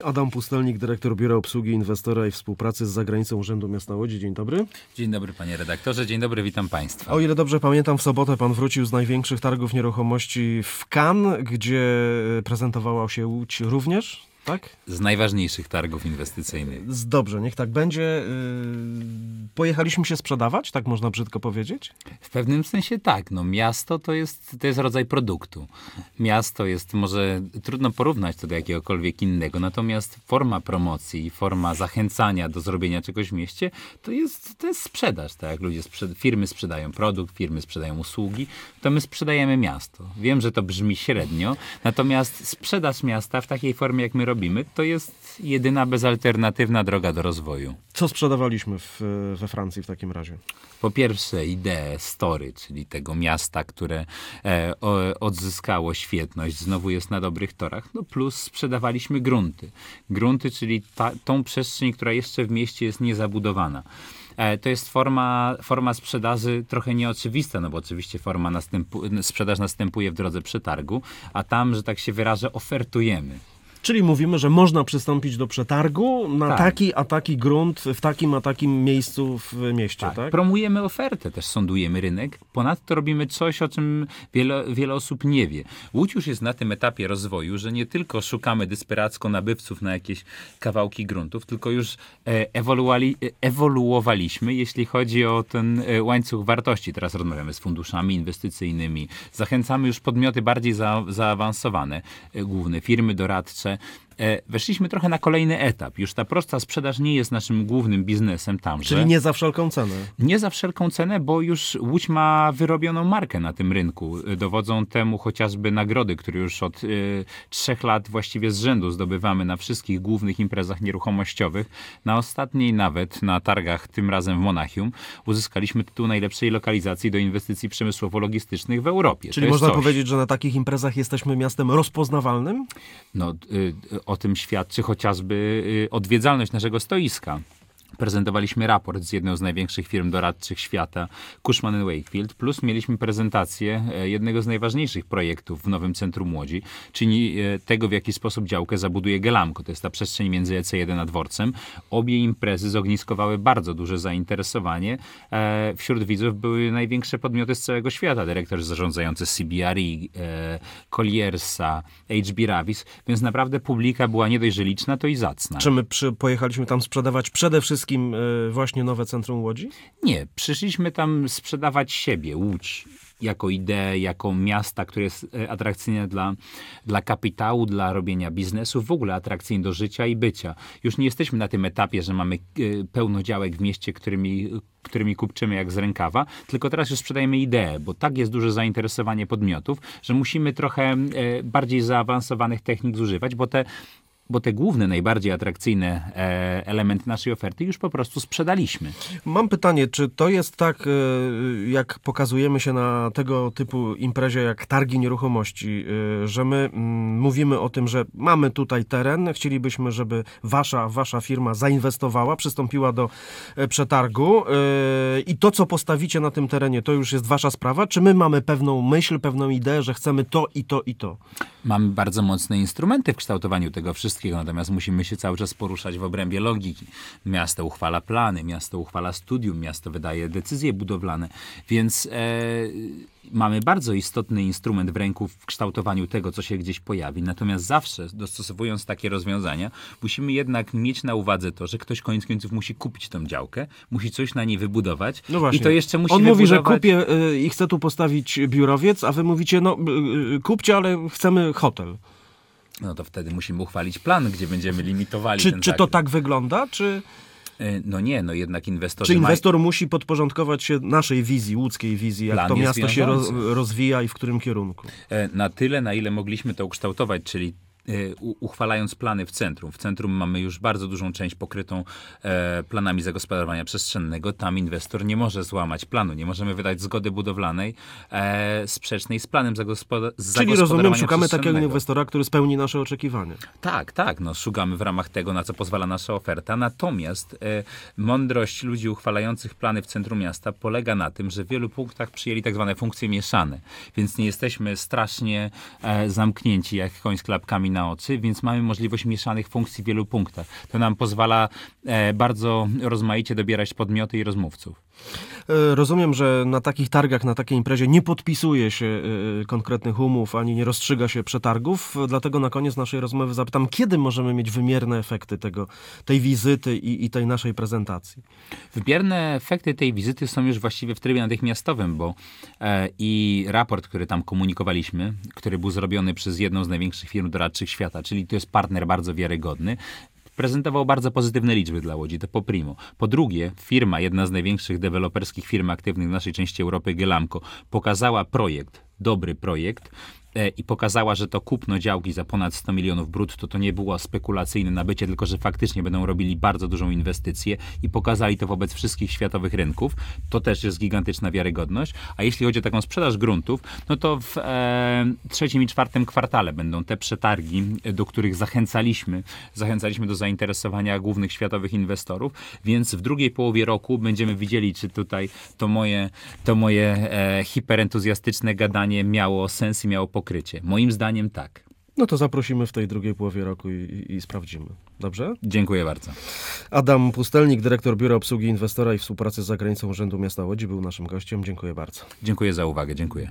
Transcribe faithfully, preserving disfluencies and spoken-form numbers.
Adam Pustelnik, dyrektor Biura Obsługi Inwestora i Współpracy z Zagranicą Urzędu Miasta Łodzi. Dzień dobry. Dzień dobry, panie redaktorze. Dzień dobry, witam państwa. O ile dobrze pamiętam, w sobotę pan wrócił z największych targów nieruchomości w Cannes, gdzie prezentowała się Łódź również, tak? Z najważniejszych targów inwestycyjnych. Dobrze, niech tak będzie. Pojechaliśmy się sprzedawać, tak można brzydko powiedzieć? W pewnym sensie tak. No, miasto to jest, to jest rodzaj produktu. Miasto jest, może trudno porównać to do jakiegokolwiek innego, natomiast forma promocji, forma zachęcania do zrobienia czegoś w mieście, to jest, to jest sprzedaż. Tak jak ludzie, sprzed, firmy sprzedają produkt, firmy sprzedają usługi, to my sprzedajemy miasto. Wiem, że to brzmi średnio, natomiast sprzedaż miasta w takiej formie, jak my robimy, to jest jedyna bezalternatywna droga do rozwoju. Co sprzedawaliśmy w, we Francji w takim razie? Po pierwsze ideę story, czyli tego miasta, które e, o, odzyskało świetność, znowu jest na dobrych torach, no plus sprzedawaliśmy grunty. Grunty, czyli ta, tą przestrzeń, która jeszcze w mieście jest niezabudowana. E, to jest forma, forma sprzedaży trochę nieoczywista, no bo oczywiście forma następu, sprzedaż następuje w drodze przetargu, a tam, że tak się wyrażę, ofertujemy. Czyli mówimy, że można przystąpić do przetargu na tak. taki a taki grunt w takim a takim miejscu w mieście, tak? tak? Promujemy ofertę, też sondujemy rynek. Ponadto robimy coś, o czym wiele, wiele osób nie wie. Łódź już jest na tym etapie rozwoju, że nie tylko szukamy desperacko nabywców na jakieś kawałki gruntów, tylko już ewoluowali, ewoluowaliśmy, jeśli chodzi o ten łańcuch wartości. Teraz rozmawiamy z funduszami inwestycyjnymi. Zachęcamy już podmioty bardziej za, zaawansowane, główne firmy doradcze. Weszliśmy trochę na kolejny etap. Już ta prosta sprzedaż nie jest naszym głównym biznesem tamże. Czyli nie za wszelką cenę. Nie za wszelką cenę, bo już Łódź ma wyrobioną markę na tym rynku. Dowodzą temu chociażby nagrody, które już od y, trzech lat właściwie z rzędu zdobywamy na wszystkich głównych imprezach nieruchomościowych. Na ostatniej nawet, na targach, tym razem w Monachium, uzyskaliśmy tytuł najlepszej lokalizacji do inwestycji przemysłowo-logistycznych w Europie. Czyli można coś. powiedzieć, że na takich imprezach jesteśmy miastem rozpoznawalnym? No, y, o tym świadczy chociażby odwiedzalność naszego stoiska. Prezentowaliśmy raport z jedną z największych firm doradczych świata, Cushman and Wakefield, plus mieliśmy prezentację jednego z najważniejszych projektów w nowym centrum Łodzi, czyli tego, w jaki sposób działkę zabuduje Gelamco. To jest ta przestrzeń między E C jeden a dworcem. Obie imprezy zogniskowały bardzo duże zainteresowanie. Wśród widzów były największe podmioty z całego świata. Dyrektorzy zarządzający C B R E, Colliersa, H B Ravis, więc naprawdę publika była nie dość że liczna, to i zacna. Czy my przy, pojechaliśmy tam sprzedawać przede wszystkim właśnie nowe centrum Łodzi? Nie, przyszliśmy tam sprzedawać siebie, Łódź, jako ideę, jako miasta, które jest atrakcyjne dla, dla kapitału, dla robienia biznesu, w ogóle atrakcyjne do życia i bycia. Już nie jesteśmy na tym etapie, że mamy pełno działek w mieście, którymi, którymi kupczymy jak z rękawa, tylko teraz już sprzedajemy ideę, bo tak jest duże zainteresowanie podmiotów, że musimy trochę bardziej zaawansowanych technik zużywać, bo te bo te główne, najbardziej atrakcyjne e, elementy naszej oferty już po prostu sprzedaliśmy. Mam pytanie, czy to jest tak, e, jak pokazujemy się na tego typu imprezie, jak targi nieruchomości, e, że my m, mówimy o tym, że mamy tutaj teren, chcielibyśmy, żeby wasza, wasza firma zainwestowała, przystąpiła do e, przetargu e, i to, co postawicie na tym terenie, to już jest wasza sprawa, czy my mamy pewną myśl, pewną ideę, że chcemy to i to i to? Mamy bardzo mocne instrumenty w kształtowaniu tego wszystkiego, natomiast musimy się cały czas poruszać w obrębie logiki. Miasto uchwala plany, miasto uchwala studium, miasto wydaje decyzje budowlane, więc e, mamy bardzo istotny instrument w ręku w kształtowaniu tego, co się gdzieś pojawi. Natomiast zawsze, dostosowując takie rozwiązania, musimy jednak mieć na uwadze to, że ktoś koniec końców musi kupić tą działkę, musi coś na niej wybudować. No właśnie. I to jeszcze musi On wybudować... mówi, że kupię y, i chcę tu postawić biurowiec, a wy mówicie, no y, y, kupcie, ale chcemy hotel. No to wtedy musimy uchwalić plan, gdzie będziemy limitowali czy, ten Czy to tak wygląda, czy... No nie, no jednak inwestorzy... Czy inwestor maj... musi podporządkować się naszej wizji, łódzkiej wizji, jak Plan to miasto się roz, wiążący. rozwija i w którym kierunku? Na tyle, na ile mogliśmy to ukształtować, czyli uchwalając plany w centrum. W centrum mamy już bardzo dużą część pokrytą e, planami zagospodarowania przestrzennego. Tam inwestor nie może złamać planu. Nie możemy wydać zgody budowlanej e, sprzecznej z planem zagospodar- z Czyli rozumiem, szukamy takiego przestrzennego. inwestora, który spełni nasze oczekiwania. Tak, tak. No, szukamy w ramach tego, na co pozwala nasza oferta. Natomiast e, mądrość ludzi uchwalających plany w centrum miasta polega na tym, że w wielu punktach przyjęli tak zwane funkcje mieszane. Więc nie jesteśmy strasznie e, zamknięci jak koń z klapkami rzutami na oczy, więc mamy możliwość mieszanych funkcji w wielu punktach. To nam pozwala e, bardzo rozmaicie dobierać podmioty i rozmówców. E, Rozumiem, że na takich targach, na takiej imprezie nie podpisuje się e, konkretnych umów, ani nie rozstrzyga się przetargów, dlatego na koniec naszej rozmowy zapytam, kiedy możemy mieć wymierne efekty tego, tej wizyty i, i tej naszej prezentacji? Wymierne efekty tej wizyty są już właściwie w trybie natychmiastowym, bo e, i raport, który tam komunikowaliśmy, który był zrobiony przez jedną z największych firm doradczych świata, czyli to jest partner bardzo wiarygodny, prezentował bardzo pozytywne liczby dla Łodzi, to po primo. Po drugie, firma, jedna z największych deweloperskich firm aktywnych w naszej części Europy, Gelamco, pokazała projekt, dobry projekt, e, i pokazała, że to kupno działki za ponad sto milionów brutto to nie było spekulacyjne nabycie, tylko że faktycznie będą robili bardzo dużą inwestycję i pokazali to wobec wszystkich światowych rynków. To też jest gigantyczna wiarygodność. A jeśli chodzi o taką sprzedaż gruntów, no to w e, trzecim i czwartym kwartale będą te przetargi, do których zachęcaliśmy, zachęcaliśmy do zainteresowania głównych światowych inwestorów, więc w drugiej połowie roku będziemy widzieli, czy tutaj to moje, to moje e, hiperentuzjastyczne gadanie miało sens i miało pokrycie. Moim zdaniem tak. No to zaprosimy w tej drugiej połowie roku i, i, i sprawdzimy. Dobrze? Dziękuję bardzo. Adam Pustelnik, dyrektor Biura Obsługi Inwestora i Współpracy z Zagranicą Urzędu Miasta Łodzi, był naszym gościem. Dziękuję bardzo. Dziękuję za uwagę. Dziękuję.